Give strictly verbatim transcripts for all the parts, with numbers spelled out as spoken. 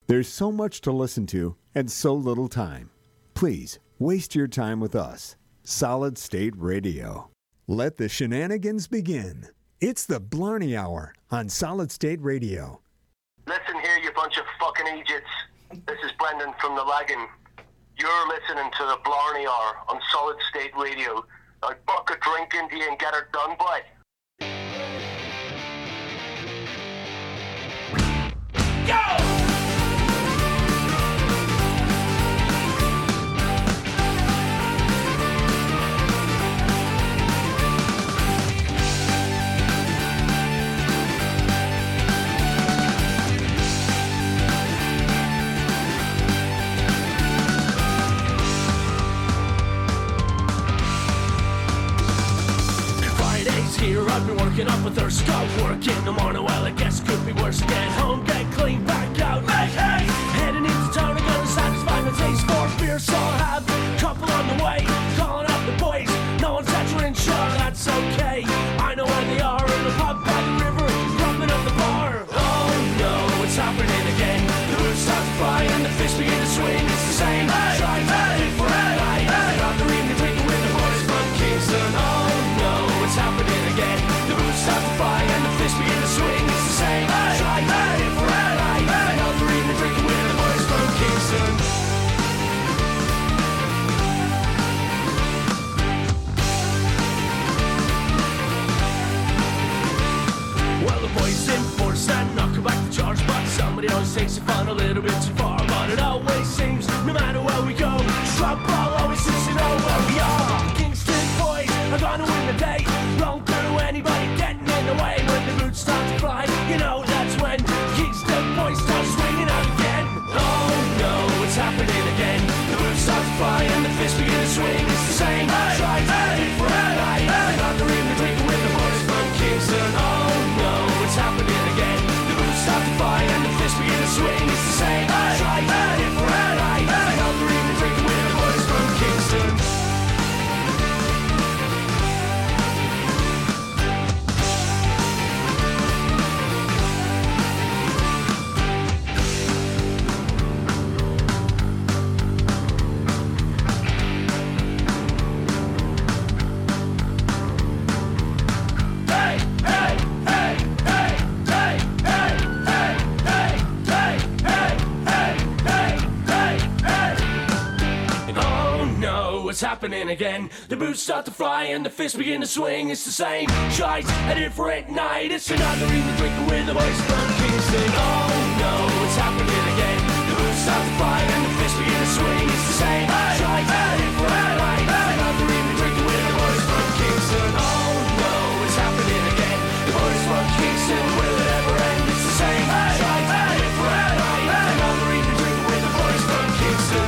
There's so much to listen to and so little time. Please, waste your time with us. Solid State Radio. Let the shenanigans begin. It's the Blarney Hour on Solid State Radio. Listen here, you bunch of fucking idiots. This is Brendan from the Lagan. You're listening to the Blarney Hour on Solid State Radio. Now buck a drink into you and get her done, boy. Go! Here I've been working up a thirst, got work in the morning. Well, I guess could be worse. Get home, get clean, back out. Hey, hey, heading into town, I'm gonna satisfy my taste for beer, so I'll have a couple on the way. Calling up the boys, no one's at your sure that's okay. I know where they are in the pub by the river, rubbing up the bar. Oh no, it's happening again. The roof starts to fly and the fish begin to swing. It's the same. Hey, try hey, for hey, hey, hey. Got the evening drinking with the boys from Kingston. Oh no, it's happening again. The roof starts to fly and the fish begin to swing. It's the same. Hey, try hey, for hey, hey, hey. Got the evening drinking with the boys from Kingston. Well, the boys enforce that knock back the charge, but somebody always takes it fun a little bit too far. But it always seems, no matter where we go, trouble always seems to know where we are. Kingston boys are gonna win the day. Wrong through anybody getting in the way. When the roots start to fly, you know that's when Kingston boys start swinging out again. Oh no, it's happening again. The roots start to fly and the fish begin to swing. It's the same. Hey, try hey, for hey, hey. Got the evening drinking with the boys from Kingston. Oh no, it's happening again. The roots start to fly and the fish begin to swing. It's the same. Hey, try hey, for hey, hey. Got the evening drinking with the boys from Kingston. It's happening again. The boots start to fly and the fish begin to swing. It's the same shite at different night. It's another evening drinking with the boys from Kingston. Oh no, it's happening again. The boots start to fly and the fish begin to swing. It's the same shite at different night. Another evening drinking with the boys from Kingston. Oh no, it's happening again. The boys from Kingston, will it ever end? It's the same shite at different night. Another evening drinking with the boys from Kingston.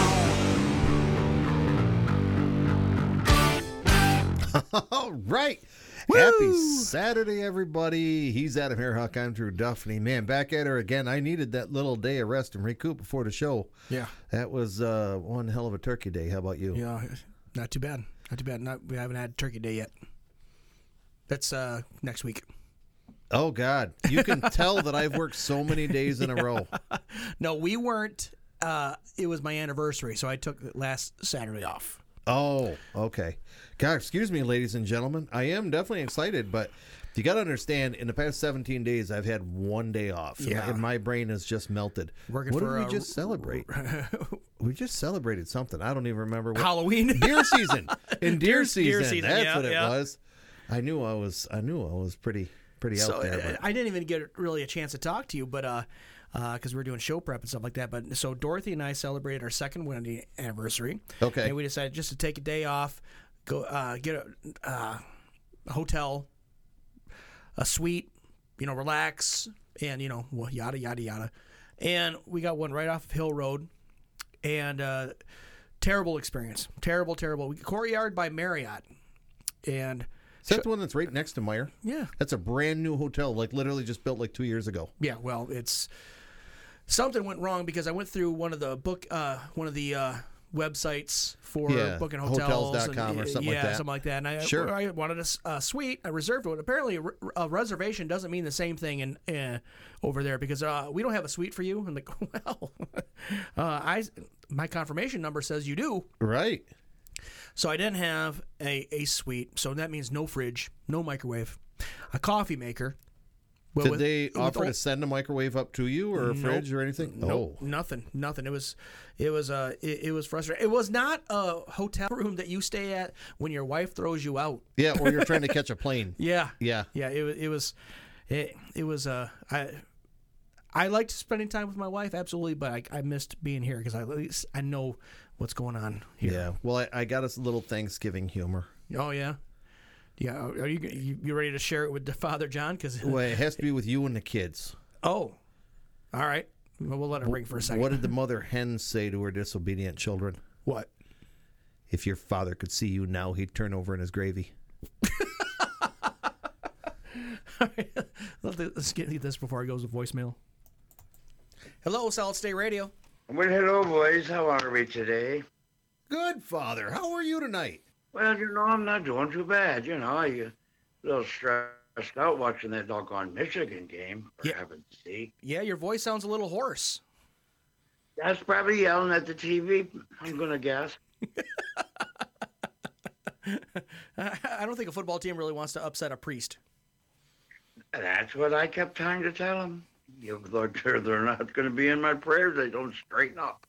All right. Woo! Happy Saturday, everybody. He's Adam Hairhawk. I'm Drew Duffney. Man, back at her again. I needed that little day of rest and recoup before the show. Yeah. That was uh, one hell of a turkey day. How about you? Yeah, not too bad. Not too bad. Not, we haven't had turkey day yet. That's uh, next week. Oh, God. You can tell that I've worked so many days in a row. No, we weren't. Uh, it was my anniversary, so I took last Saturday off. Oh, okay. God, excuse me, ladies and gentlemen. I am definitely excited, but you got to understand, in the past seventeen days, I've had one day off, yeah. and my brain has just melted. Working what for, did we uh, just celebrate? We just celebrated something. I don't even remember. What. Halloween? Deer season. In deer, deer season. Deer season. That's yeah, what it yeah. was. I knew I was. I knew I was pretty, pretty so, out there. But. I didn't even get really a chance to talk to you, but uh, because uh, we were doing show prep and stuff like that. But so Dorothy and I celebrated our second wedding anniversary. Okay. And we decided just to take a day off, go uh, get a, uh, a hotel, a suite, you know, relax, and you know, yada yada yada. And we got one right off of Hill Road, and uh, terrible experience, terrible, terrible. We, Courtyard by Marriott, and. Is that the one that's right next to Meyer? Yeah. That's a brand new hotel, like literally just built like two years ago. Yeah, well, it's something went wrong because I went through one of the book, uh, one of the uh, websites for Yeah, booking hotels. hotels dot and, com or something yeah, like that. something like that. And I, Sure. I wanted a s- a suite. I reserved one. Apparently, a, re- a reservation doesn't mean the same thing in uh, over there because uh, we don't have a suite for you. I'm like, well, uh, I my confirmation number says you do. Right. So I didn't have a, a suite. So that means no fridge, no microwave, a coffee maker. Well, Did with- they with offer old- to send a microwave up to you or a Nope. fridge or anything? Nope, nothing, nothing. It was, it was, uh, it, it was frustrating. It was not a hotel room that you stay at when your wife throws you out. Yeah, or you're trying to catch a plane. Yeah, Yeah. yeah. It was, it was, it, it was. Uh, I, I liked spending time with my wife, absolutely, but I, I missed being here because I at least I know what's going on here. Yeah. Well, I, I got us a little Thanksgiving humor. Oh yeah. Yeah. Are you you, you ready to share it with the Father John? Because Well, it has to be with you and the kids. oh, all right. Well, we'll let it ring for a second. What did the mother hen say to her disobedient children? What? If your father could see you now, he'd turn over in his gravy. Let's get this before it goes to voicemail. Hello, Solid State Radio. Well, hello, boys. How are we today? Good, Father. How are you tonight? Well, you know, I'm not doing too bad. You know, I uh, a little stressed out watching that doggone Michigan game, for Yeah. heaven's sake. Yeah, your voice sounds a little hoarse. That's probably yelling at the T V, I'm going to guess. I don't think a football team really wants to upset a priest. That's what I kept trying to tell them. If they're, they're not going to be in my prayers, they don't straighten up.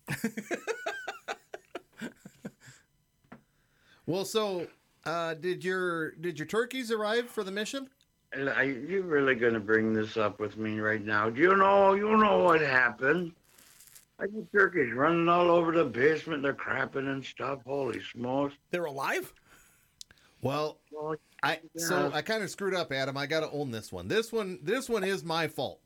Well, so uh, did your did your turkeys arrive for the mission? Are you really going to bring this up with me right now? Do you know, you know what happened? I got turkeys running all over the basement. They're crapping and stuff. Holy smokes. They're alive? Well, Well, I so Yeah. I kind of screwed up, Adam. I got to own this one. This one this one is my fault.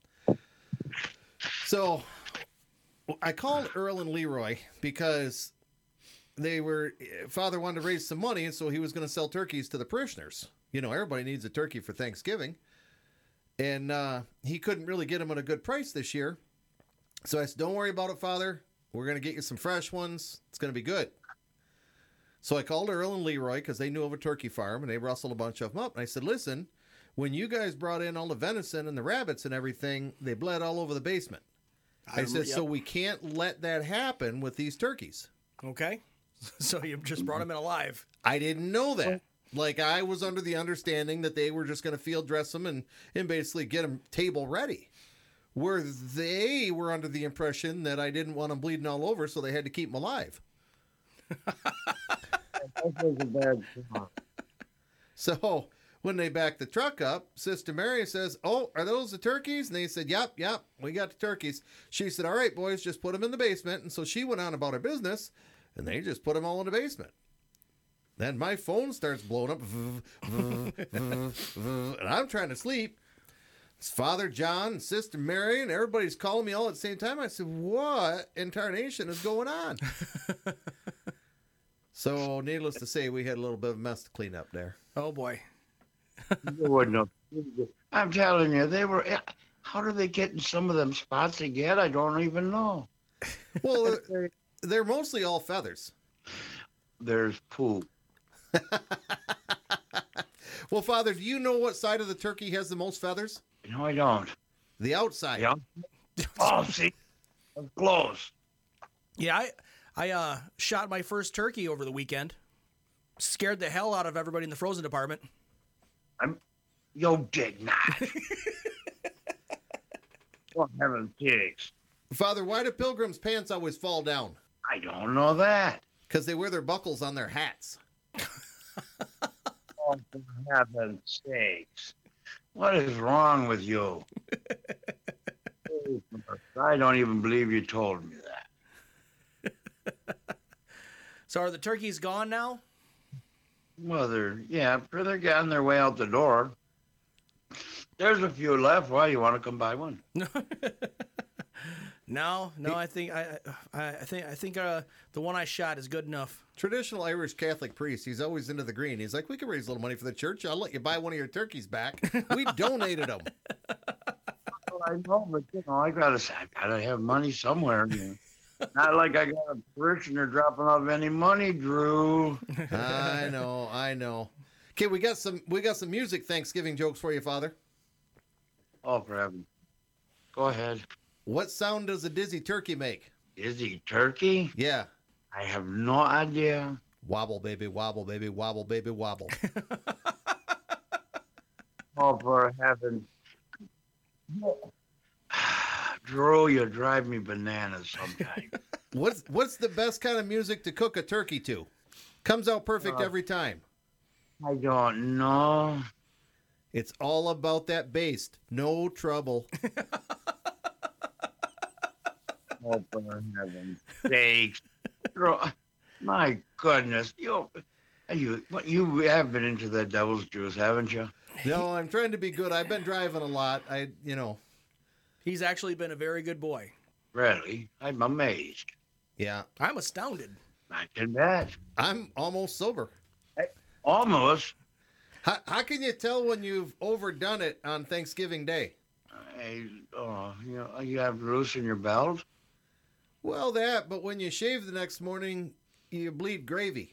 So I called Earl and Leroy because they were Father wanted to raise some money, and so he was going to sell turkeys to the parishioners. You know, everybody needs a turkey for Thanksgiving, and uh, he couldn't really get them at a good price this year. So I said, "Don't worry about it, Father. We're going to get you some fresh ones. It's going to be good." So I called Earl and Leroy because they knew of a turkey farm, and they rustled a bunch of them up. And I said, "Listen, when you guys brought in all the venison and the rabbits and everything, they bled all over the basement." I, said, yep. "So we can't let that happen with these turkeys." Okay. So you just brought them in alive. I didn't know that. Like, I was under the understanding that they were just going to field dress them and, and basically get them table ready. Where they were under the impression that I didn't want them bleeding all over, so they had to keep them alive. that was a bad thought. So when they backed the truck up, Sister Mary says, "Oh, are those the turkeys?" And they said, "Yep, yep, we got the turkeys." She said, "All right, boys, just put them in the basement." And so she went on about her business, and they just put them all in the basement. Then my phone starts blowing up, and I'm trying to sleep. It's Father John and Sister Mary, and everybody's calling me all at the same time. I said, "What in tarnation is going on?" So, needless to say, we had a little bit of a mess to clean up there. Oh, boy. You wouldn't have. I'm telling you, they were. How do they get in some of them spots they get? I don't even know. Well, they're, they're mostly all feathers. There's poop. Well, Father, do you know what side of the turkey has the most feathers? No, I don't. The outside. Yeah. Oh, see, I'm close. Yeah, I I uh, shot my first turkey over the weekend. Scared the hell out of everybody in the frozen department. I'm. Yo, did not. For heaven's sakes. Father, why do pilgrims' pants always fall down? I don't know that. Because they wear their buckles on their hats. Oh, for heaven's sakes. What is wrong with you? I don't even believe you told me that. So are the turkeys gone now? Well, they're, yeah, they're getting their way out the door. There's a few left. Why, you want to come buy one? No, no. I think I, I, I think I think uh, the one I shot is good enough. Traditional Irish Catholic priest, he's always into the green. He's like, "We can raise a little money for the church. I'll let you buy one of your turkeys back." We donated them. Well, I know, but you know, I gotta, I gotta have money somewhere. You know. Not like I got a parishioner dropping off any money, Drew. I know, I know. Okay, we got some we got some music Thanksgiving jokes for you, Father. Oh, for heaven. Go ahead. What sound does a dizzy turkey make? Is he turkey? Yeah. I have no idea. Wobble, baby, wobble, baby, wobble, baby, wobble. Oh, for heaven. Drew, you drive me bananas sometimes. What's what's the best kind of music to cook a turkey to? Comes out perfect Uh, every time. I don't know. It's all about that bass. No trouble. Oh, for heaven's sakes. Drew, my goodness. You, you, you have been into the devil's juice, haven't you? No, I'm trying to be good. I've been driving a lot. I, you know. He's actually been a very good boy. Really? I'm amazed. Yeah. I'm astounded. Not too bad. I'm almost sober. Almost. How, how can you tell when you've overdone it on Thanksgiving Day? I, oh, you know, you have to loosen your belt. Well, that, but when you shave the next morning, you bleed gravy.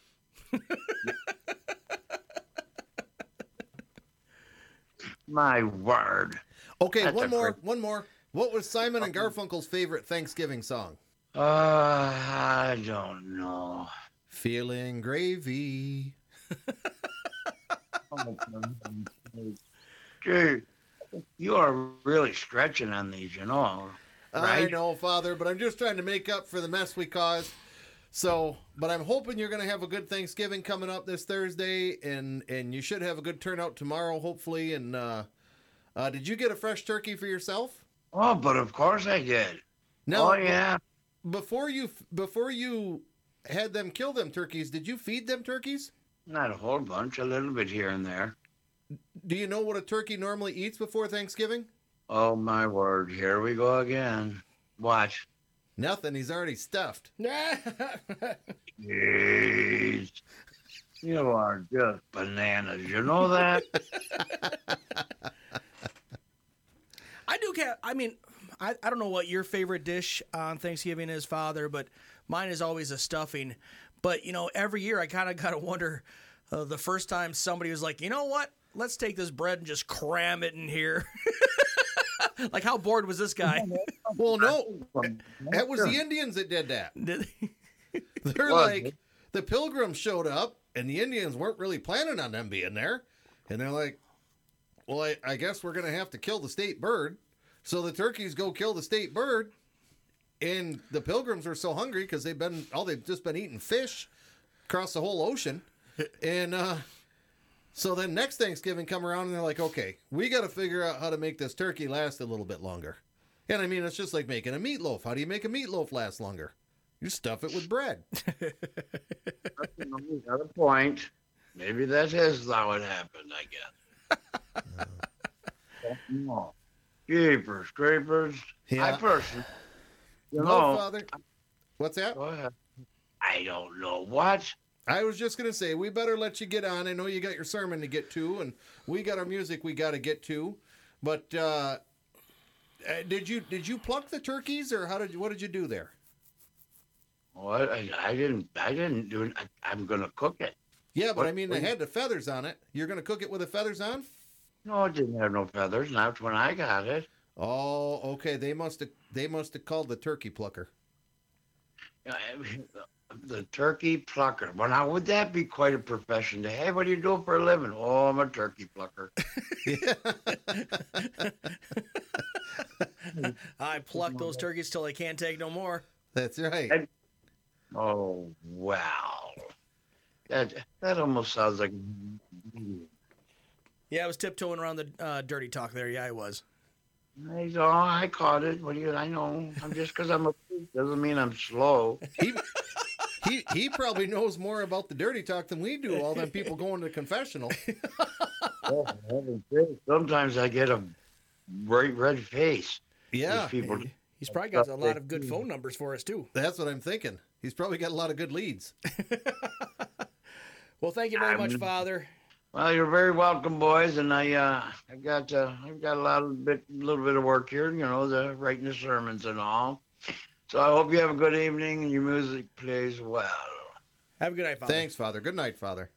My word. Okay, That's one a more, great- one more. What was Simon and Garfunkel's favorite Thanksgiving song? Uh, I don't know. Feeling gravy. Dude, you are really stretching on these, you know. I Right? know, Father, but I'm just trying to make up for the mess we caused. So, but I'm hoping you're going to have a good Thanksgiving coming up this Thursday, and and you should have a good turnout tomorrow, hopefully. And uh, uh, did you get a fresh turkey for yourself? Oh, but of course I did. No. Oh, yeah. Before you before you had them kill them turkeys, did you feed them turkeys? Not a whole bunch, a little bit here and there. Do you know what a turkey normally eats before Thanksgiving? Oh, my word. Here we go again. Watch. Nothing. He's already stuffed. Jeez. You are just bananas. You know that? I do care. I mean, I, I don't know what your favorite dish on Thanksgiving is, Father, but mine is always a stuffing. But, you know, every year I kind of got to wonder uh, the first time somebody was like, you know what? Let's take this bread and just cram it in here. Like, how bored was this guy? Well, no. That was the Indians that did that. Did- They're Was like, it? the Pilgrims showed up, and the Indians weren't really planning on them being there. And they're like, well, I, I guess we're going to have to kill the state bird. So the turkeys go kill the state bird. And the Pilgrims were so hungry because they've been, all they've just been eating fish across the whole ocean. And uh, so then next Thanksgiving come around, and they're like, okay, we got to figure out how to make this turkey last a little bit longer. And I mean, it's just like making a meatloaf. How do you make a meatloaf last longer? You stuff it with bread. You know, you got a point. Maybe that is how it happened, I guess. No. Jeepers, creepers. Yeah. I person. You No, know, Father. What's that? go ahead. I don't know what. I was just going to say, we better let you get on. I know you got your sermon to get to, and we got our music we got to get to. But uh, uh, did you did you pluck the turkeys, or how did you, what did you do there? What? I, I didn't. I didn't do it. I, I'm gonna cook it. Yeah, but What- I mean, they what- had the feathers on it. You're going to cook it with the feathers on? No, it didn't have no feathers. Not when I got it. Oh, okay. They must have they must have called the turkey plucker. I- The turkey plucker. Well, now would that be quite a profession to have? What do you do for a living? Oh, I'm a turkey plucker. I pluck those turkeys till they can't take no more. That's right. And- Oh wow, that that almost sounds like. Yeah, I was tiptoeing around the uh, dirty talk there. Yeah, I was. I know, I caught it. What do you? I know. I'm just because I'm a doesn't mean I'm slow. He, he he probably knows more about the dirty talk than we do. All them people going to confessional. Oh, for heaven's sake. Sometimes I get a bright red face. Yeah, These people. He's probably got a lot of good phone numbers for us, too. that's what I'm thinking. He's probably got a lot of good leads. Well, thank you very much, I'm- Father. Well, you're very welcome, boys, and I uh, I've got uh, I've got a lot of bit, little bit of work here. You know, the writing the sermons and all. So I hope you have a good evening and your music plays well. Have a good night, Father. Thanks, Father. Good night, Father.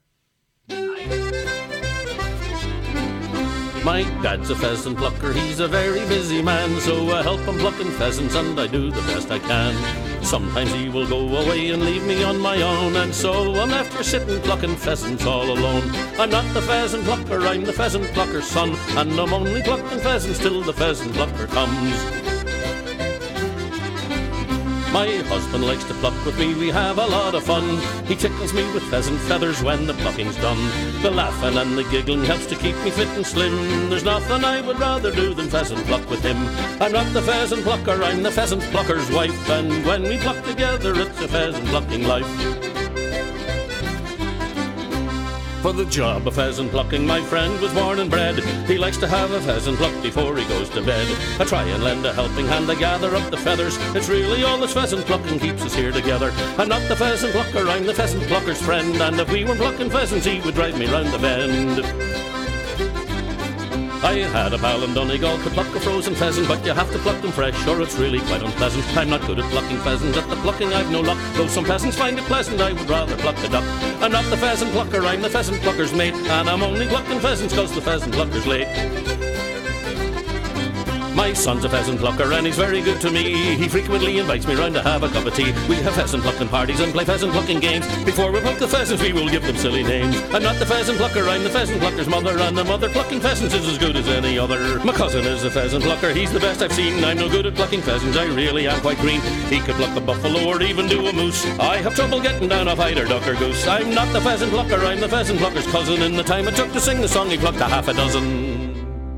My dad's a pheasant plucker, he's a very busy man, so I help him plucking pheasants and I do the best I can. Sometimes he will go away and leave me on my own, and so I'm left here sitting plucking pheasants all alone. I'm not the pheasant plucker, I'm the pheasant plucker's son, and I'm only plucking pheasants till the pheasant plucker comes. My husband likes to pluck with me, we have a lot of fun. He tickles me with pheasant feathers when the plucking's done. The laughing and the giggling helps to keep me fit and slim. There's nothing I would rather do than pheasant pluck with him. I'm not the pheasant plucker, I'm the pheasant plucker's wife, and when we pluck together it's a pheasant plucking life. For the job of pheasant plucking my friend was born and bred. He likes to have a pheasant plucked before he goes to bed. I try and lend a helping hand, I gather up the feathers. It's really all this pheasant plucking keeps us here together. I'm not the pheasant plucker, I'm the pheasant plucker's friend, and if we weren't plucking pheasants he would drive me round the bend. I had a pal in Donegal could pluck a frozen pheasant, but you have to pluck them fresh or it's really quite unpleasant. I'm not good at plucking pheasants, at the plucking I've no luck. Though some peasants find it pleasant, I would rather pluck the duck. I'm not the pheasant plucker, I'm the pheasant plucker's mate, and I'm only plucking pheasants cause the pheasant plucker's late. My son's a pheasant plucker and he's very good to me. He frequently invites me round to have a cup of tea. We have pheasant plucking parties and play pheasant plucking games. Before we pluck the pheasants we will give them silly names. I'm not the pheasant plucker, I'm the pheasant plucker's mother, and the mother plucking pheasants is as good as any other. My cousin is a pheasant plucker, he's the best I've seen. I'm no good at plucking pheasants, I really am quite green. He could pluck a buffalo or even do a moose. I have trouble getting down off either duck or goose. I'm not the pheasant plucker, I'm the pheasant plucker's cousin. In the time it took to sing the song he plucked a half a dozen.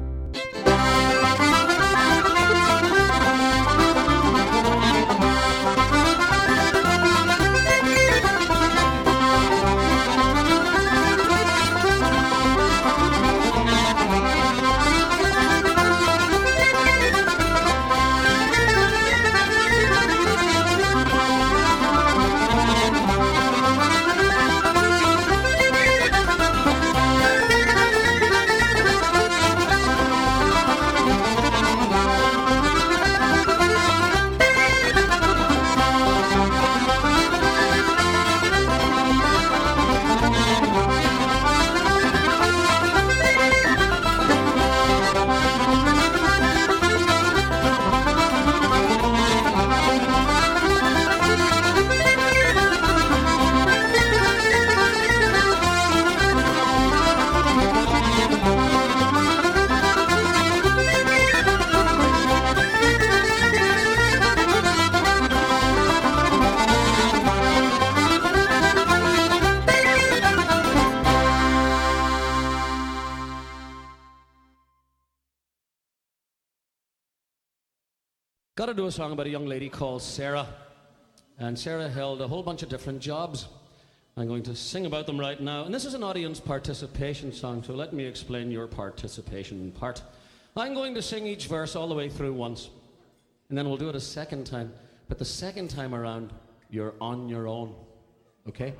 Got to do a song about a young lady called Sarah. And Sarah held a whole bunch of different jobs. I'm going to sing about them right now. And this is an audience participation song, so let me explain your participation part. I'm going to sing each verse all the way through once. And then we'll do it a second time. But the second time around, you're on your own. Okay?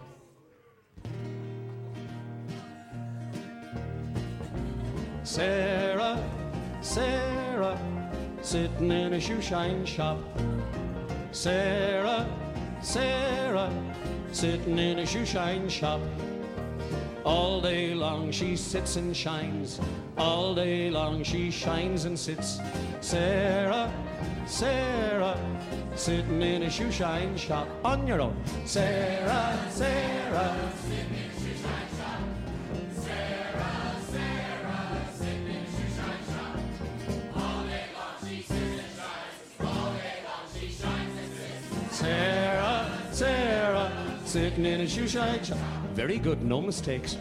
Sarah, Sarah, sitting in a shoe shine shop. Sarah, Sarah, sitting in a shoe shine shop. All day long she sits and shines. All day long she shines and sits. Sarah, Sarah, sitting in a shoe shine shop. On your own. Sarah, Sarah, sitting in a shoe shine shop. Sarah, Sarah, sitting in a shoe shine shop. All day long she sits and shines. All day long she shines and sits. Sarah, Sarah, sitting in a shoe shine shop. Very good, no mistakes.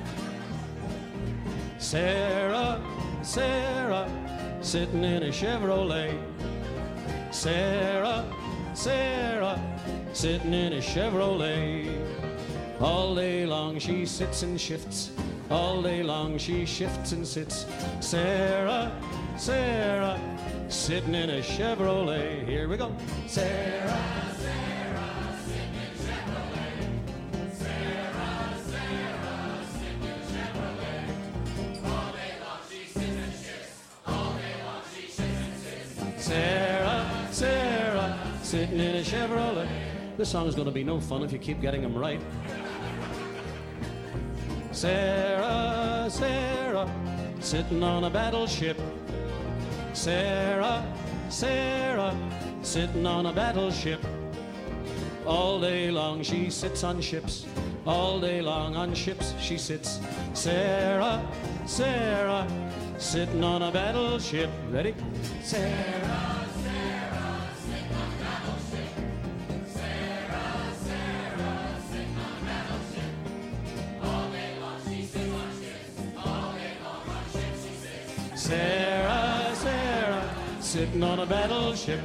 Sarah, Sarah, sitting in a Chevrolet. Sarah, Sarah, sitting in a Chevrolet. All day long she sits and shifts. All day long she shifts and sits. Sarah, Sarah, sitting in a Chevrolet. Here we go. Sarah, Sarah, sitting in a Chevrolet. Sarah, Sarah, sitting in a Chevrolet. All day long she sits and shifts. All day long she shifts and sits. Sarah, Sarah, sitting sitting in a Chevrolet. This song's gonna be no fun if you keep getting them right. Sarah, Sarah, sitting on a battleship. Sarah, Sarah, sitting on a battleship. All day long she sits on ships. All day long on ships she sits. Sarah, Sarah, sitting on a battleship. Ready? Sarah. Sarah, Sarah, sitting on a battleship.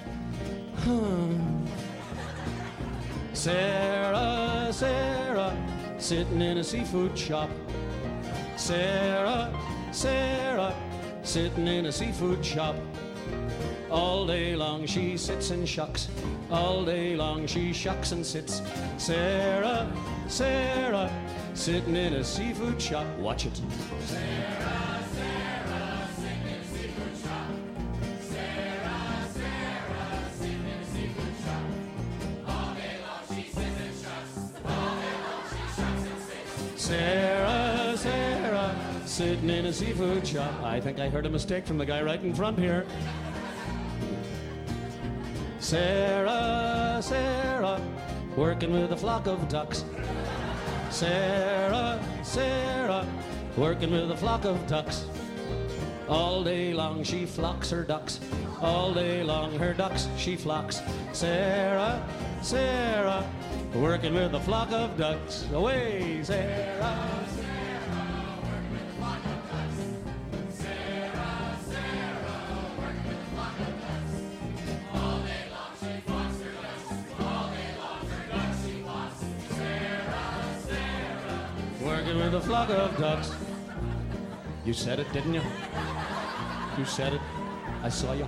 Sarah, Sarah, sitting in a seafood shop. Sarah, Sarah, sitting in a seafood shop. All day long she sits and shucks. All day long she shucks and sits. Sarah, Sarah, sitting in a seafood shop. Watch it. Sarah. Sarah, Sarah, sitting in a seafood shop. I think I heard a mistake from the guy right in front here. Sarah, Sarah, working with a flock of ducks. Sarah, Sarah, working with a flock of ducks. All day long she flocks her ducks. All day long her ducks she flocks. Sarah, Sarah, working with a flock of ducks. Away, Sarah. Working with a flock of ducks. You said it, didn't you? You said it. I saw you.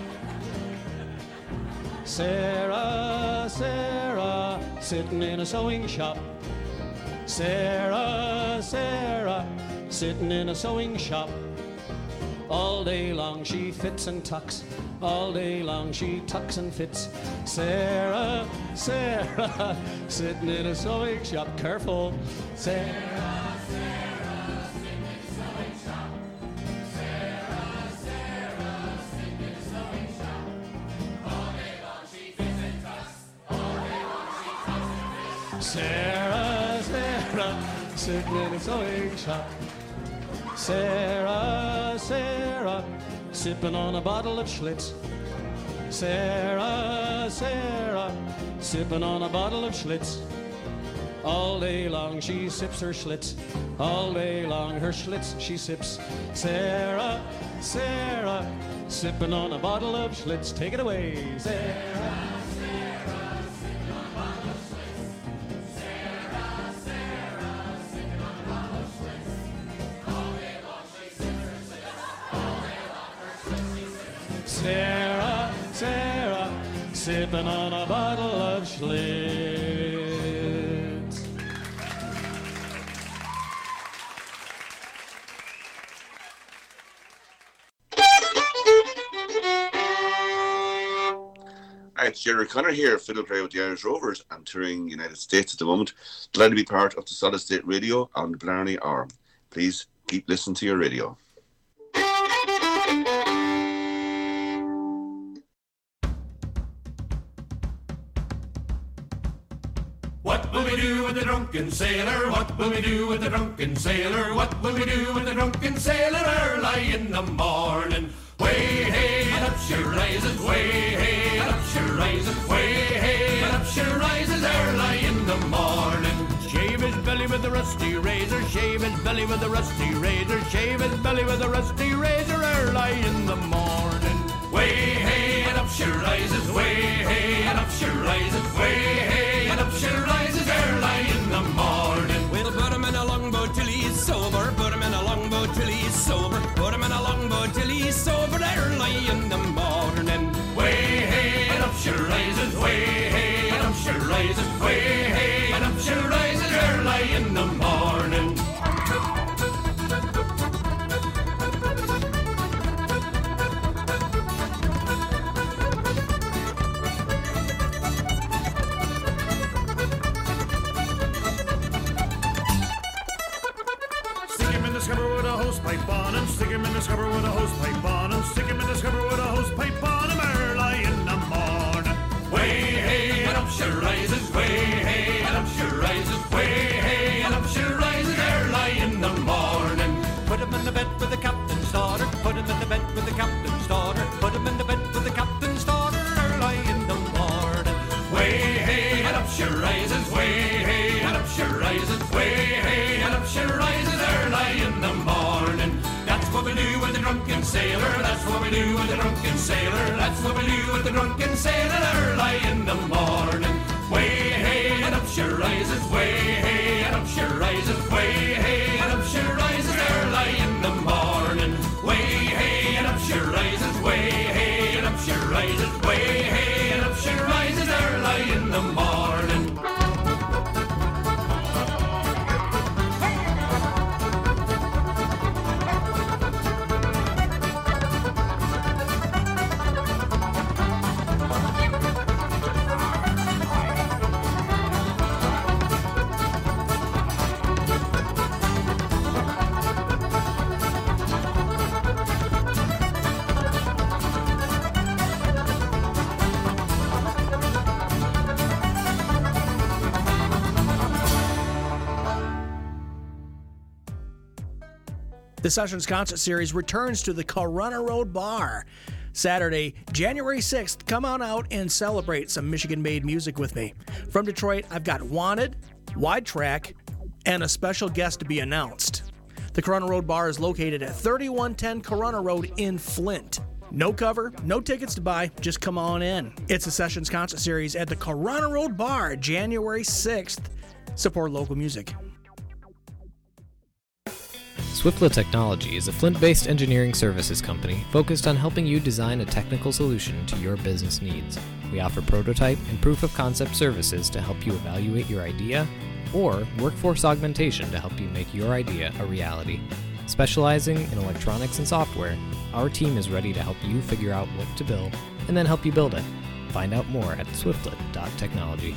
Sarah, Sarah, sitting in a sewing shop. Sarah, Sarah, sitting in a sewing shop. All day long she fits and tucks. All day long she tucks and fits. Sarah, Sarah, sitting in a sewing shop. Careful. Sarah. Sarah, Sarah, sitting in a sewing shop. Sarah, Sarah, sipping on a bottle of Schlitz. Sarah, Sarah, sipping on a bottle of Schlitz. All day long she sips her Schlitz. All day long her Schlitz she sips. Sarah, Sarah, sipping on a bottle of Schlitz. Take it away, Sarah. Sarah, Sarah, sipping on a bottle of Schlitz. Hi, it's Jerry Connor here, fiddle player with the Irish Rovers. I'm touring the United States at the moment. Glad to be part of the Solid State Radio on the Blarney Hour. Please keep listening to your radio. What will we do with the drunken sailor? What will we do with the drunken sailor? What will we do with the drunken sailor early in the morning? Way hey and up she rises, way hey and up she rises, way hey and up she rises early in the morning. Shave his belly with a rusty razor, shave his belly with a rusty razor, shave his belly with a rusty razor early in the morning. Way hey and up she rises, way hey and up she rises, way hey and up she rises early in the morning. We'll put him in a longboat till he's sober, put him in a longboat till he's sober, put him in a longboat till he's sober early in the morning. Way hey and up she rises, way hey and up she rises, way hey and up she rises early in the morning. hose pipe on him, stick him in the scupper with a hose pipe on him, stick him in the scupper with a hose pipe on him early in the morning. Way hey and up she rises, way hey and up she rises, way hey and up she rises early in the morning. Put him in the bed with the captain's daughter, put him in the bed with the captain's daughter, put him in the bed with the captain's daughter early in the morning. Way hey and up she rises, way hey and up she rises, way hey and up she rises early in the morning. That's what we do with the drunken sailor, that's what we do with the drunken sailor, that's what we do with the drunken sailor early in the morning. Way hey and up she rises, way hey and up she rises, way hey and up she rises early in the morning. Way hey and up she rises, way hey and up she rises, way hey and up she rises early in the morning. The Sessions Concert Series returns to the Corunna Road Bar. Saturday, January sixth, come on out and celebrate some Michigan-made music with me. From Detroit, I've got Wanted, Wide Track, and a special guest to be announced. The Corunna Road Bar is located at thirty-one ten Corunna Road in Flint. No cover, no tickets to buy, just come on in. It's the Sessions Concert Series at the Corunna Road Bar, January sixth. Support local music. Swiftlet Technology is a Flint-based engineering services company focused on helping you design a technical solution to your business needs. We offer prototype and proof of concept services to help you evaluate your idea, or workforce augmentation to help you make your idea a reality. Specializing in electronics and software, our team is ready to help you figure out what to build and then help you build it. Find out more at swiftlet dot technology.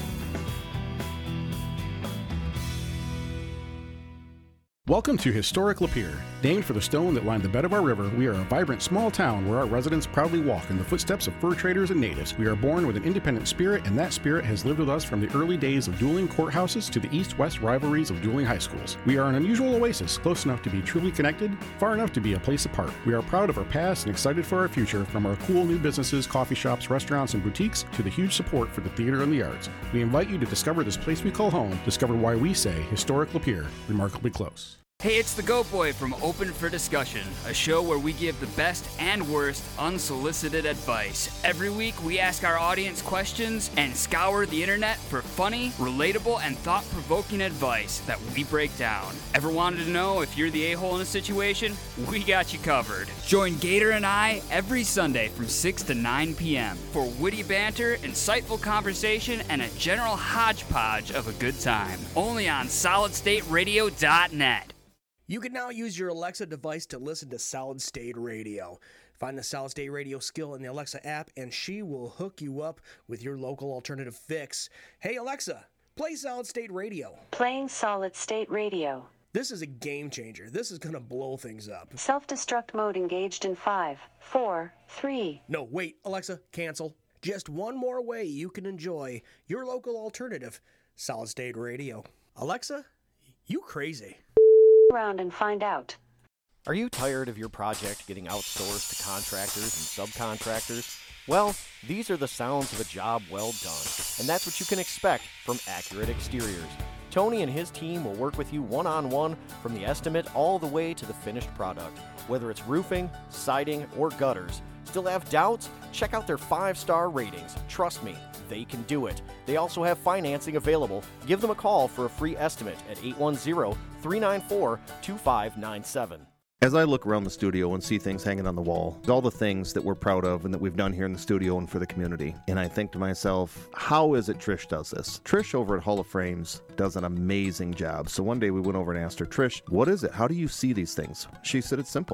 Welcome to Historic Lapeer. Named for the stone that lined the bed of our river, we are a vibrant small town where our residents proudly walk in the footsteps of fur traders and natives. We are born with an independent spirit, and that spirit has lived with us from the early days of dueling courthouses to the east-west rivalries of dueling high schools. We are an unusual oasis, close enough to be truly connected, far enough to be a place apart. We are proud of our past and excited for our future, from our cool new businesses, coffee shops, restaurants, and boutiques, to the huge support for the theater and the arts. We invite you to discover this place we call home, discover why we say Historic Lapeer, remarkably close. Hey, it's the Goat Boy from Open for Discussion, a show where we give the best and worst unsolicited advice. Every week, we ask our audience questions and scour the internet for funny, relatable, and thought-provoking advice that we break down. Ever wanted to know if you're the a-hole in a situation? We got you covered. Join Gator and I every Sunday from six to nine p.m. for witty banter, insightful conversation, and a general hodgepodge of a good time. Only on solid state radio dot net. You can now use your Alexa device to listen to Solid State Radio. Find the Solid State Radio skill in the Alexa app, and she will hook you up with your local alternative fix. Hey, Alexa, play Solid State Radio. Playing Solid State Radio. This is a game changer. This is going to blow things up. Self-destruct mode engaged in five, four, three. No, wait, Alexa, cancel. Just one more way you can enjoy your local alternative, Solid State Radio. Alexa, you crazy. Around and find out. Are you tired of your project getting outsourced to contractors and subcontractors? Well, these are the sounds of a job well done, and that's what you can expect from Accurate Exteriors. Tony and his team will work with you one-on-one from the estimate all the way to the finished product. Whether it's roofing, siding, or gutters, still have doubts? Check out their five-star ratings. Trust me, they can do it. They also have financing available. Give them a call for a free estimate at eight one zero, three nine four, two five nine seven. As I look around the studio and see things hanging on the wall, all the things that we're proud of and that we've done here in the studio and for the community, and I think to myself, how is it Trish does this? Trish over at Hall of Frames does an amazing job. So one day we went over and asked her, Trish, what is it? How do you see these things? She said, it's simple.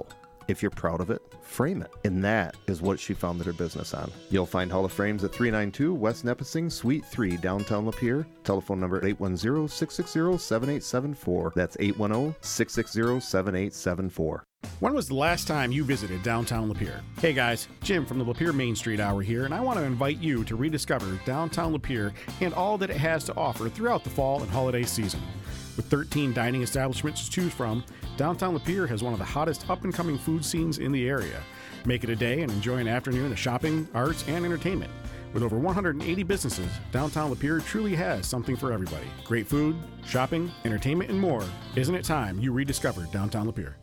If you're proud of it, frame it. And that is what she founded her business on. You'll find Hall of Frames at three ninety-two West Nipissing, Suite three, downtown Lapeer. Telephone number eight one zero, six six zero, seven eight seven four. That's eight one zero, six six zero, seven eight seven four. When was the last time you visited downtown Lapeer? Hey guys, Jim from the Lapeer Main Street Hour here, and I want to invite you to rediscover downtown Lapeer and all that it has to offer throughout the fall and holiday season. With thirteen dining establishments to choose from, downtown Lapeer has one of the hottest up-and-coming food scenes in the area. Make it a day and enjoy an afternoon of shopping, arts, and entertainment. With over one hundred eighty businesses, downtown Lapeer truly has something for everybody. Great food, shopping, entertainment, and more. Isn't it time you rediscovered downtown Lapeer?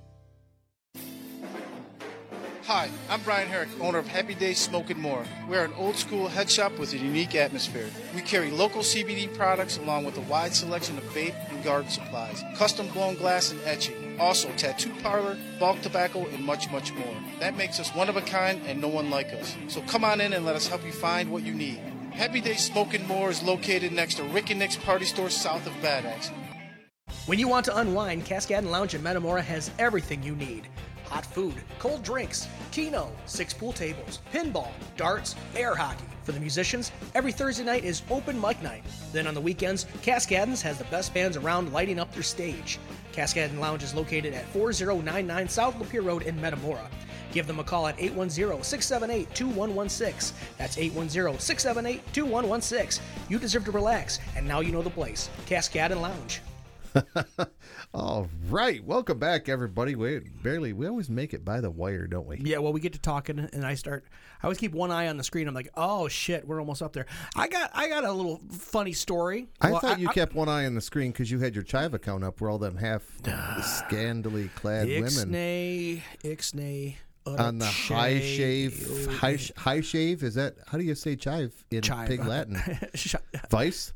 Hi, I'm Brian Herrick, owner of Happy Days Smoke and More. We're an old-school head shop with a unique atmosphere. We carry local C B D products along with a wide selection of vape and garden supplies, custom-blown glass and etching, also tattoo parlor, bulk tobacco, and much, much more. That makes us one of a kind and no one like us. So come on in and let us help you find what you need. Happy Days Smoke and More is located next to Rick and Nick's Party Store south of Bad Axe. When you want to unwind, Cascadon Lounge in Metamora has everything you need. Hot food, cold drinks, keno, six pool tables, pinball, darts, air hockey. For the musicians, every Thursday night is open mic night. Then on the weekends, Cascadon's has the best bands around lighting up their stage. Cascadon Lounge is located at four oh nine nine South Lapeer Road in Metamora. Give them a call at eight one zero, six seven eight, two one one six. That's eight one zero, six seven eight, two one one six. You deserve to relax, and now you know the place. Cascadon Lounge. All right, welcome back, everybody. We barely, we always make it by the wire, don't we? Yeah, well, we get to talking, and I start. I always keep one eye on the screen. I'm like, oh shit, we're almost up there. I got, I got a little funny story. I well, thought I, you I, kept one eye on the screen because you had your Chive account up, where all them half scandally clad women Ixnay, Ixnay. On the high shave, high, high shave. Is that, how do you say chive in Chive. Pig Latin? Vice.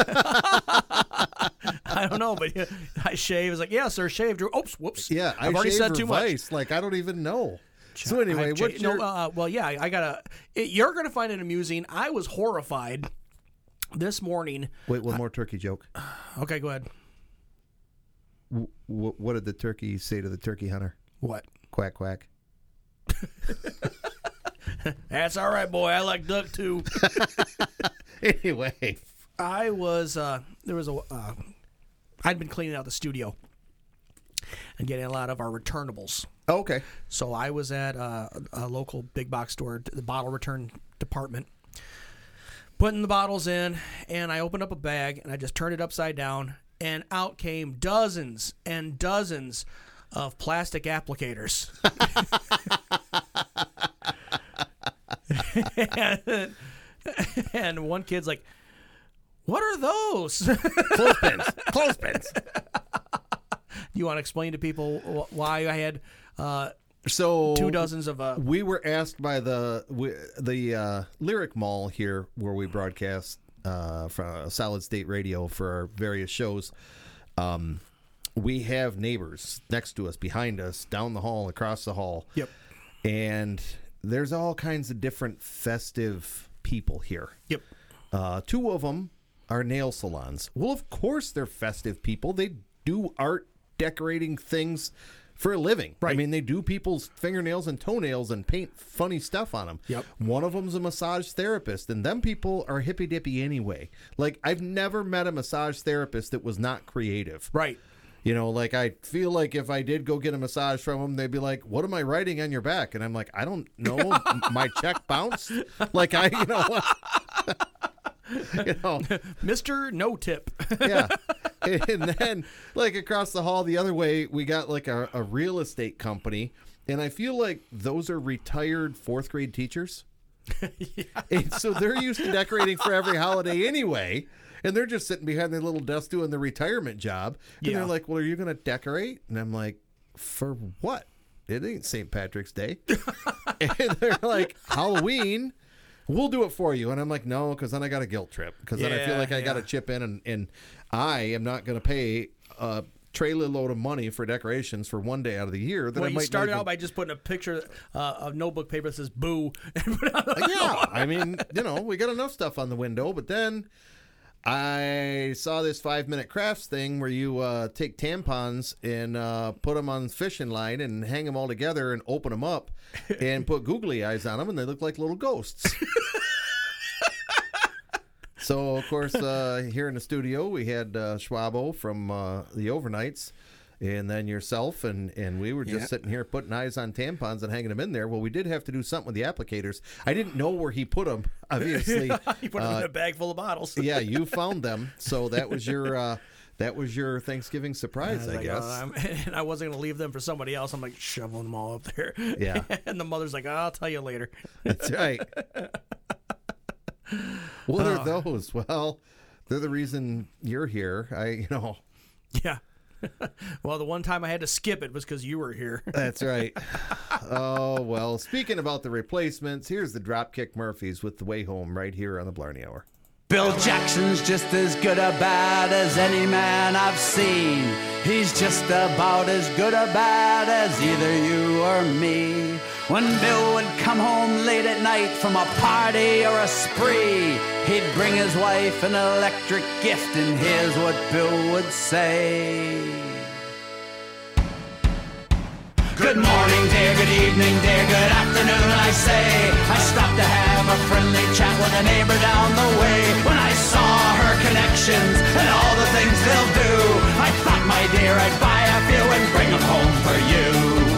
I don't know, but yeah, I shave. It's like, yeah, sir, shave. Drew. Oops, whoops. Yeah, I've I already said or too Vice. much. Like, I don't even know. So anyway, I've what's cha- your... No, uh, well, yeah, I gotta. It, you're gonna find it amusing. I was horrified this morning. Wait, one more turkey joke. Okay, go ahead. W- w- what did the turkey say to the turkey hunter? What? Quack, quack. That's all right, boy. I like duck too. Anyway, I was uh, there was a uh, I'd been cleaning out the studio and getting a lot of our returnables. Oh, okay. So I was at uh, a local big box store, the bottle return department, putting the bottles in, and I opened up a bag and I just turned it upside down, and out came dozens and dozens of plastic applicators. and, and one kid's like, what are those? Clothespins. Clothespins. You want to explain to people wh- why I had uh, so two dozens of... Uh, we were asked by the we, the uh, Lyric Mall here, where we broadcast uh, from Solid State Radio for our various shows. Um, we have neighbors next to us, behind us, down the hall, across the hall. Yep. And there's all kinds of different festive people here. Yep. Uh, two of them are nail salons. Well, of course they're festive people. They do art decorating things for a living. Right. I mean, they do people's fingernails and toenails and paint funny stuff on them. Yep. One of them's a massage therapist, and them people are hippy dippy anyway. Like, I've never met a massage therapist that was not creative. Right. You know, like, I feel like if I did go get a massage from them, they'd be like, what am I writing on your back? And I'm like, I don't know. My check bounced. Like, I, you know, you know, Mister No Tip. Yeah. And then, like, across the hall the other way, we got like a, a real estate company. And I feel like those are retired fourth grade teachers. Yeah. And so they're used to decorating for every holiday anyway. And they're just sitting behind their little desk doing the retirement job. And Yeah. they're like, well, are you going to decorate? And I'm like, for what? It ain't Saint Patrick's Day. And they're like, Halloween, we'll do it for you. And I'm like, no, because then I got a guilt trip. Because then I feel Yeah, like I yeah. got to chip in. And, and I am not going to pay a trailer load of money for decorations for one day out of the year. That Well, I you might started not even- out by just putting a picture uh, of notebook paper that says boo. And put it on the yeah, I mean, you know, we got enough stuff on the window, but then I saw this five-minute crafts thing where you uh, take tampons and uh, put them on fishing line and hang them all together and open them up and put googly eyes on them, and they look like little ghosts. So, of course, uh, here in the studio, we had uh, Schwabo from uh, the Overnights, and then yourself, and, and we were just Yeah. sitting here putting eyes on tampons and hanging them in there. Well, we did have to do something with the applicators. I didn't know where he put them, obviously. You put them in a bag full of bottles. Yeah, you found them, so that was your uh, that was your Thanksgiving surprise, I, I was like, guess. "Oh, I'm-" and I wasn't going to leave them for somebody else. I'm like shoveling them all up there. Yeah. And the mother's like, I'll tell you later. That's right. What are Oh. those? Well, they're the reason you're here. I, you know. Yeah. Well, the one time I had to skip it was because you were here. That's right. Oh, well, speaking about the replacements, here's the Dropkick Murphys with The Way Home right here on the Blarney Hour. Bill Jackson's just as good or bad as any man I've seen. He's just about as good or bad as either you or me. When Bill would come home late at night from a party or a spree, he'd bring his wife an electric gift, and here's what Bill would say. Good morning, dear, good evening, dear, good afternoon, I say. I stopped to have a friendly chat with a neighbor down the way. When I saw her connections and all the things they'll do, I thought, my dear, I'd buy a few and bring them home for you.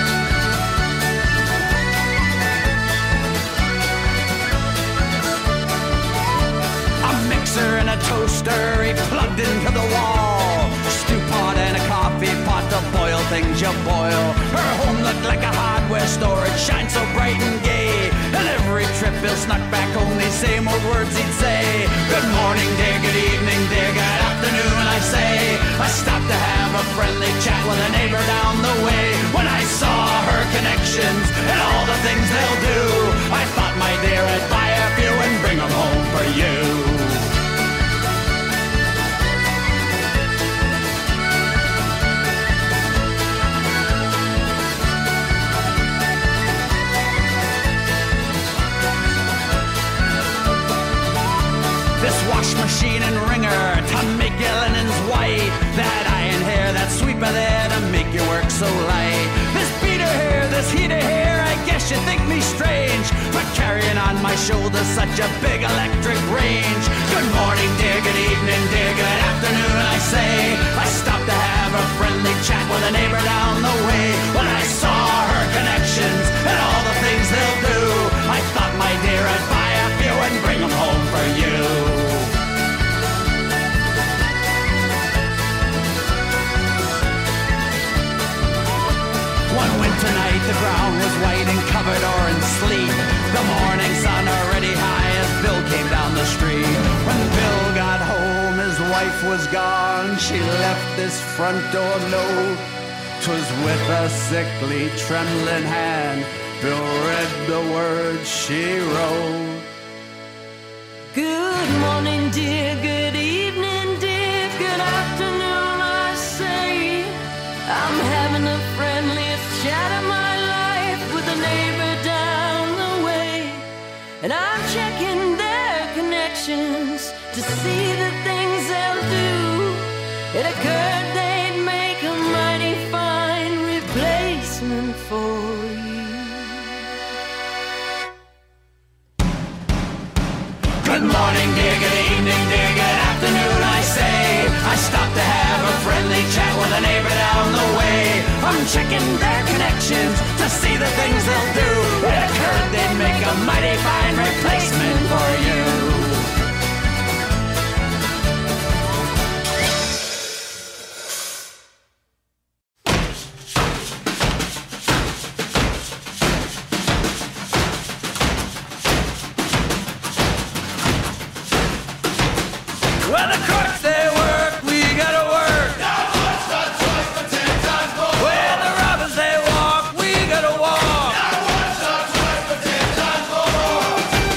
A mixer and a toaster, he plugged into the wall. Stew pot and a coffee pot to boil things you boil. Her home looked like a hardware store, it shined so bright and gay. And every trip Bill snuck back home, these same old words he'd say. Good morning, dear, good evening, dear, good afternoon, I say. I stopped to have a friendly chat with a neighbor down the way. When I saw her connections and all the things they'll do, I thought, my dear, I'd buy a few and bring them home for you. This wash machine and wringer to make your linens white. That iron hair, that sweeper there to make your work so light. This beater here, this heater here, I guess you think me strange for carrying on my shoulders such a big electric range. Good morning, dear, good evening, dear, good afternoon, I say. I stopped to have a friendly chat with a neighbor down the way. When I saw her connections and all the things they'll do, I thought, my dear, I'd buy a few and bring them home for you. One winter night the ground was white and covered or in sleep. The morning sun already high as Bill came down the street. When Bill got home his wife was gone. She left this front door note. 'Twas with a sickly trembling hand Bill read the words she wrote. Good morning, dear, good evening, dear, good afternoon, I say. I'm having the friendliest chat of my life with a neighbor down the way. And I'm checking their connections to see the things they'll do. It occurred they'd make a mighty fine replacement for you. Good morning, dear, good evening, dear, good afternoon, I say. I stopped to have a friendly chat with a neighbor down the way. I'm checking their connections to see the things they'll do. It occurred they'd make a mighty fine replacement for you. Well, the crooks, they work, we gotta work. Not once, not twice, but ten times more. Well, the robbers, they walk, we gotta walk. Not once, not twice, but ten times more.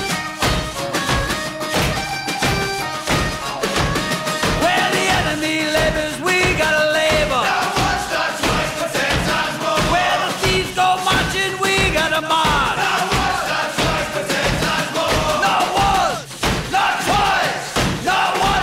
Well, the enemy labors, we gotta labor. Not once, not twice, but ten times more. Well, the thieves go marching, we gotta march. Not once, not twice, but ten times more. Not once, not twice, not once.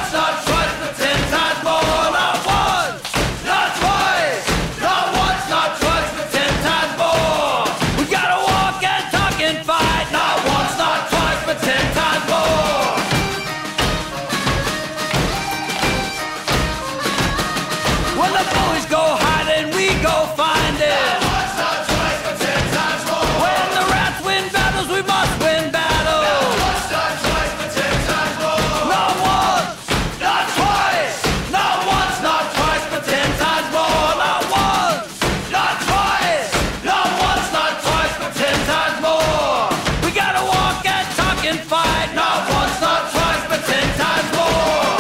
go find it. Once, not twice, but ten times more. When the rats win battles, we must win battles. Once, not twice, but ten times more. Not once, not twice, not once, not twice, but ten times more. Not once, not twice, not once, not twice, but ten times more. We gotta walk and talk and fight. Not once, not twice, but ten times more.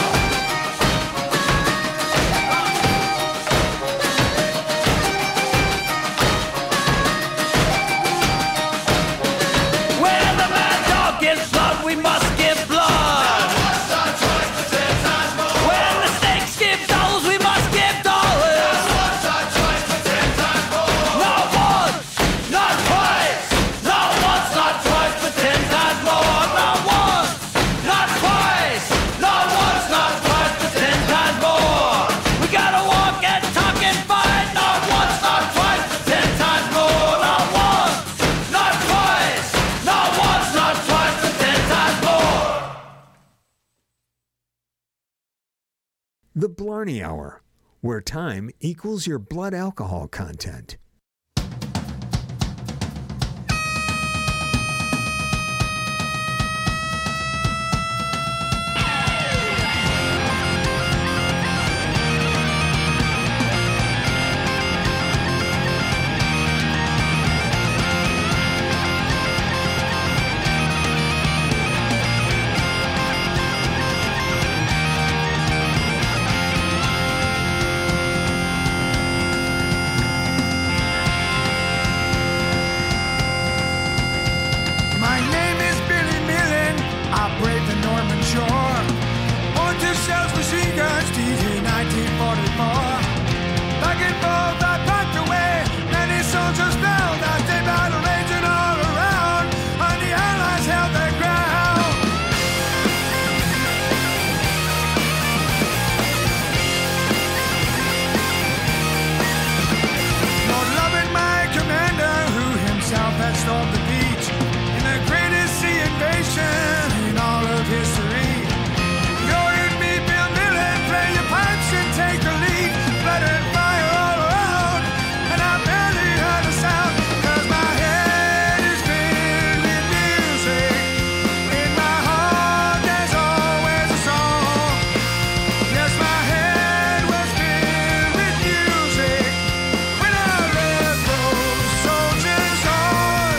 When the mad dog gives blood, we must give blood. Once, not twice, but ten times more. When the snakes give dollars, we must give dollars. Once, not twice, but ten times more. Not once, not twice, not once, not twice, but ten times more. Not once, not twice, not once, not twice, but ten times more. We gotta walk and talk and fight. Not once, not twice, but ten times more. Not once, not twice, not once, not twice, but ten times more. The Blarney Hour, where time equals your blood alcohol content. My name is Billy Millen. I brave the Norman shore. Born to shells machine guns, D J nineteen forty-four. Back and forth, I packed away. Many soldiers fell. That day battle raging all around. And the Allies held their ground. Lord Lovett, my commander, who himself had stormed the beach in the greatest sea invasion in all of history. Go and me, Bill Millen, play your pipes and take the lead. Blood and fire all around, and I barely heard a sound, 'cause my head is filled with music. In my heart there's always a song. Yes, my head was filled with music when I left those soldiers on.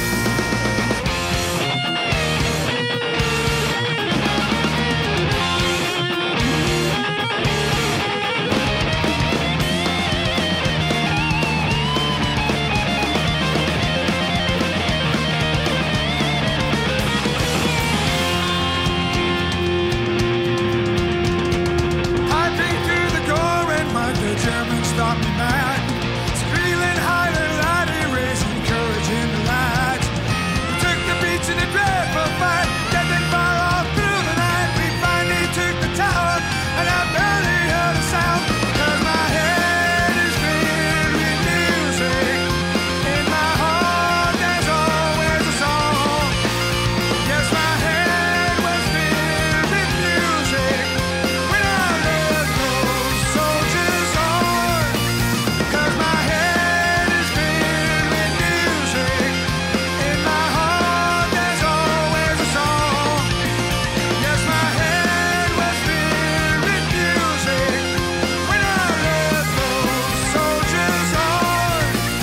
Piping through the gore and mud, the Germans stopped me mad. Squealing high and loudly, raising courage in the lads. We took the beach in a dreadful fight, death and fire all through the night. We finally took the tower, and I barely heard a sound, 'cause my head is filled with music. In my heart there's always a song. Yes, my head was filled with music when I left those soldiers on. 'Cause my head is filled with music. In my heart there's always a song. Yes, my head was filled with music when I left those soldiers on.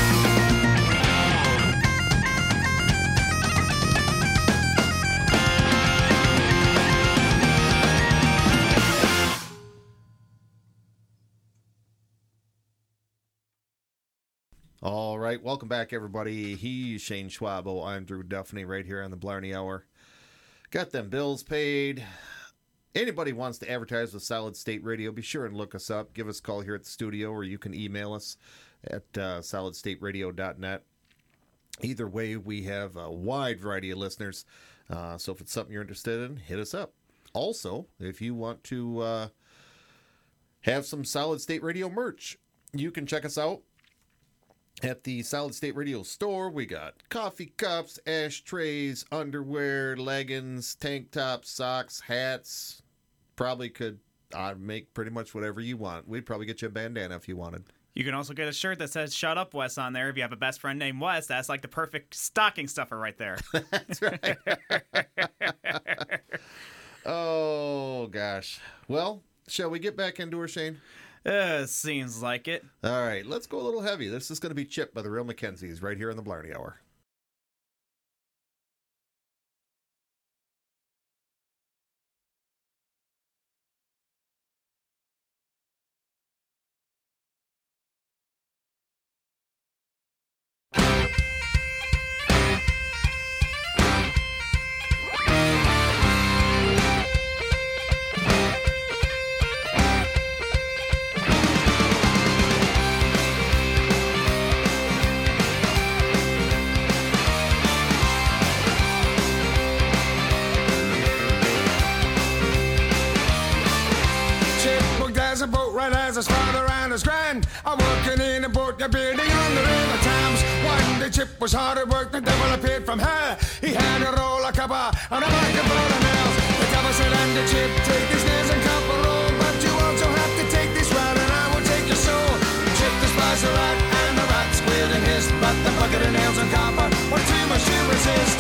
All right, welcome back, everybody. He's Shane Schwabo. I'm Drew Duffney, right here on the Blarney Hour. Got them bills paid. Anybody wants to advertise with Solid State Radio, be sure and look us up. Give us a call here at the studio, or you can email us at uh, solid state radio dot net. Either way, we have a wide variety of listeners. Uh, so if it's something you're interested in, hit us up. Also, if you want to uh, have some Solid State Radio merch, you can check us out at the Solid State Radio store. We got coffee cups, ashtrays, underwear, leggings, tank tops, socks, hats. Probably could uh, make pretty much whatever you want. We'd probably get you a bandana if you wanted. You can also get a shirt that says "Shut Up, Wes" on there. If you have a best friend named Wes, that's like the perfect stocking stuffer right there. That's right. Oh, gosh. Well, shall we get back into her, Shane? Uh, seems like it. All right, let's go a little heavy. This is going to be Chip by the Real Mackenzies right here in the Blarney Hour. His father and his grand are working in a boat, a building on the river Thames. One day Chip was hard at work, the devil appeared from hell. He had a roll of copper and a bucket full of nails. The devil said unto Chip, take these nails and copper roll, but you also have to take this rod and I will take your soul. Chip despised the rat and the rat squealed and hissed, but the bucket of nails and copper were too much to resist.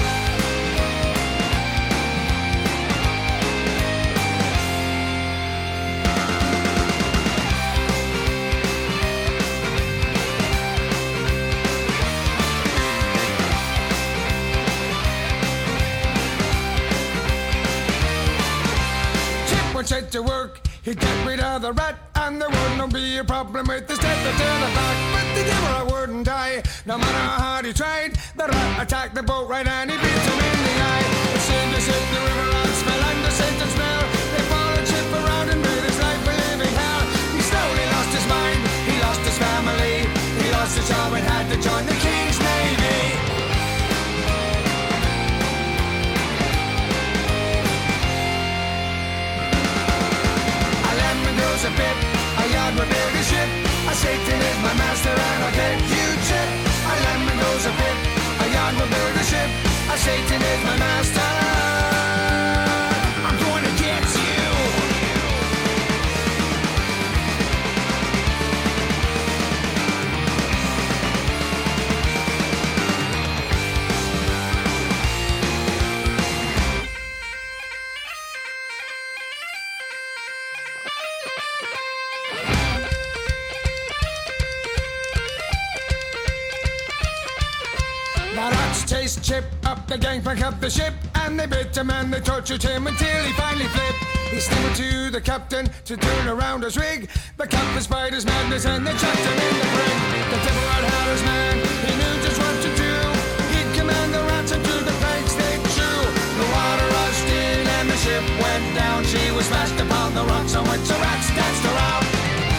Set to work, he'd get rid of the rat, and there wouldn't be a problem with the step to turn the back. But the devil wouldn't die, no matter how hard he tried. The rat attacked the boat right and he bit him in the eye. It seemed as if the river rat smell and the scent and smell. They followed Chip around and made his life a living hell. He slowly lost his mind, he lost his family, he lost his job and had to join the King's Navy. A bit, a yard will build a ship. A Satan is my master and I'll get you Chip. A lemon goes a bit, a yard will build a ship. A Satan is my master. I'm going to get you. Chased Chip up the gangplank of the ship, and they bit him and they tortured him until he finally flipped. He stammered to the captain to turn around his rig. The captain spied his madness and they chucked him in the brig. The devil had his man, he knew just what to do. He'd command the rats and to the planks they chew. The water rushed in and the ship went down. She was smashed upon the rocks on which the rats danced around.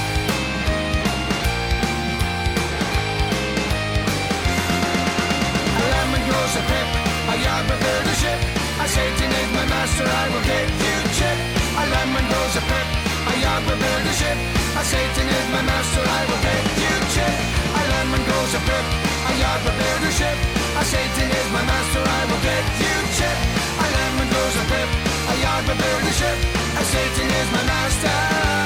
A pip, a yard will build a ship. A Satan is my master, I will get you Chip. A lemon grows a pip, a yard will build a ship. A Satan is my master, I will get you Chip. A lemon grows a pip, a yard will build a ship. A Satan is my master, I will get you Chip. A lemon grows a pip, a yard will build a ship. A Satan is my master.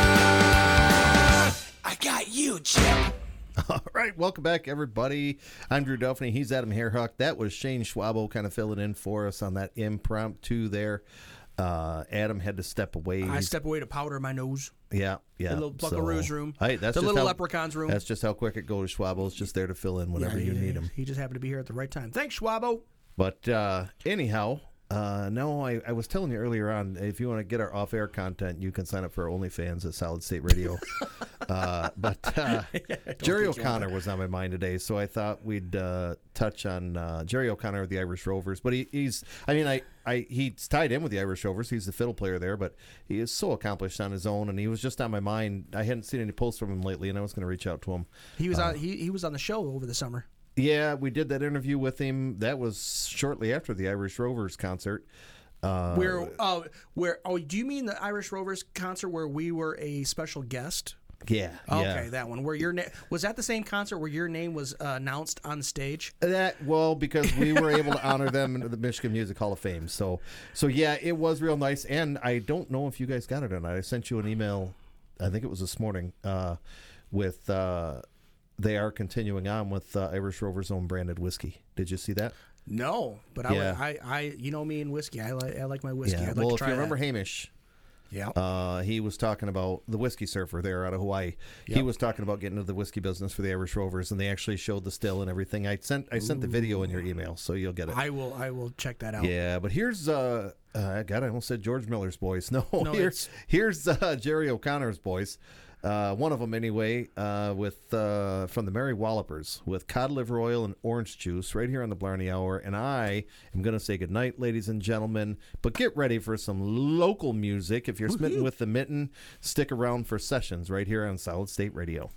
I got you Chip. All right, welcome back, everybody. I'm Drew Duffney. He's Adam Hairhuck. That was Shane Schwabo kind of filling in for us on that impromptu there. Uh, Adam had to step away. I He's, step away to powder my nose. Yeah, yeah. The little Buckaroo's so, room. Hey, that's the just little how, leprechaun's room. That's just how quick it goes. Schwabo's just there to fill in whenever yeah, you yeah, need him. He just happened to be here at the right time. Thanks, Schwabo. But uh, anyhow, uh, no, I, I was telling you earlier on, if you want to get our off-air content, you can sign up for our OnlyFans at Solid State Radio. uh, but uh, Jerry O'Connor was on my mind today, so I thought we'd uh, touch on uh, Jerry O'Connor of the Irish Rovers. But he, he's, I mean, I, I he's tied in with the Irish Rovers. He's the fiddle player there, but he is so accomplished on his own, and he was just on my mind. I hadn't seen any posts from him lately, and I was going to reach out to him. He was uh, on. He, he was on the show over the summer. Yeah, we did that interview with him. That was shortly after the Irish Rovers concert. Uh, where, uh, where? Oh, do you mean the Irish Rovers concert where we were a special guest? Yeah. Okay, yeah. that one. Where your na- was that the same concert where your name was uh, announced on stage? That well, because we were able to honor them in the Michigan Music Hall of Fame. So, so yeah, it was real nice. And I don't know if you guys got it or not. I sent you an email. I think it was this morning. Uh, with uh, they are continuing on with uh, Irish Rover's own branded whiskey. Did you see that? No, but I, Yeah. would- I, I, you know me and whiskey. I like, I like my whiskey. Yeah. I'd like well, to if try you remember that. Hamish, yeah, uh, he was talking about the whiskey surfer there out of Hawaii. He Yep. was talking about getting into the whiskey business for the Irish Rovers, and they actually showed the still and everything. I sent I sent the video in your email, so you'll get it. I will, I will check that out. Yeah, but here's uh, uh God, I almost said George Miller's boys. No, No, here's here's uh, Jerry O'Connor's boys. Uh, one of them anyway, uh, with uh, from the Merry Wallopers with cod liver oil and orange juice right here on the Blarney Hour. And I am going to say goodnight, ladies and gentlemen. But get ready for some local music. If you're smitten with the mitten, stick around for sessions right here on Solid State Radio.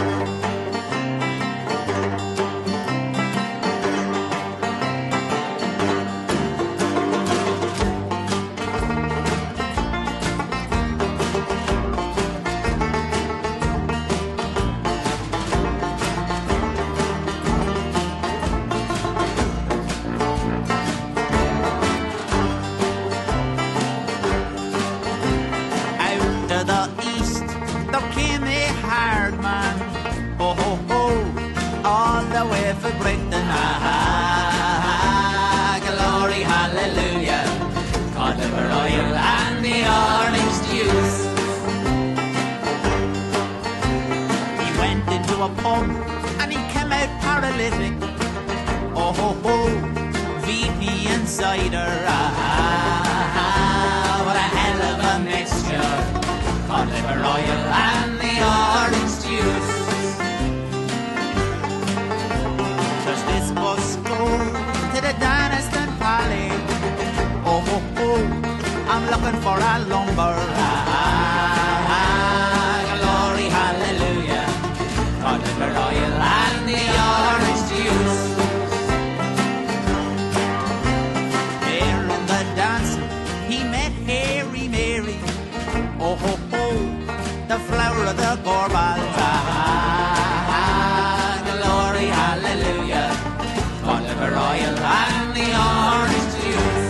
Out to the east, there came a hard man. Oh, ho, ho, all the way for Britain. Ah, glory, hallelujah. God of Royal and the orange juice. He went into a pub and he came out paralytic. Oh, ho, ho, V P and cider. Ah, what a hell of a mixture. Cod liver oil and the orange juice. Does this bus go to the Dynaston Pally? Oh, ho, ho, I'm looking for a lumber. Ah, glory, hallelujah. Cod liver oil and the orange juice. There in the dance, he met Harry Mary. Oh, ho, ho, the flower of the Gorbals. Ah, glory, hallelujah. Cod liver oil and the orange juice.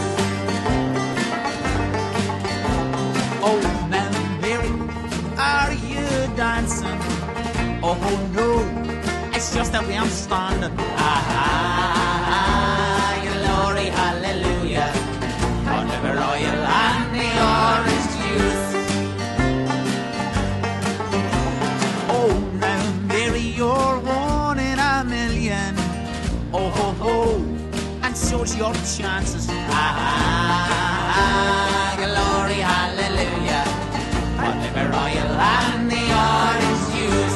Oh, now, Mary, are you dancing? Oh, no, it's just that way I'm standing. Ah, glory, hallelujah. Cod liver oil and the orange juice. Oh, now, Mary, you're one in a million. Oh, ho, ho, and so's your chances. Ah, glory, hallelujah. Cod liver oil and the orange juice.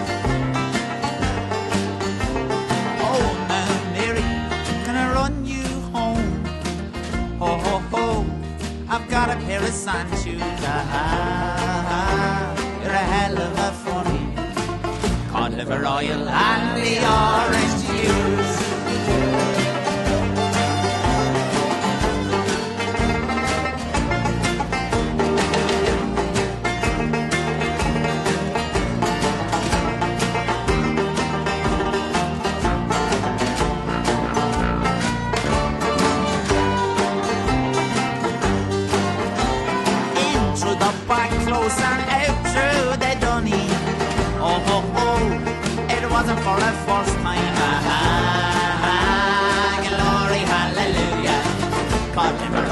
Oh, now, Mary, can I run you home? Oh, ho, ho, I've got a pair of sand shoes. Ah, you're a hell of a funny. Cod liver oil and the orange juice. In through the back close and out through the dunny. Oh, ho, ho, it wasn't for the first time. Ah, glory, hallelujah. Cod liver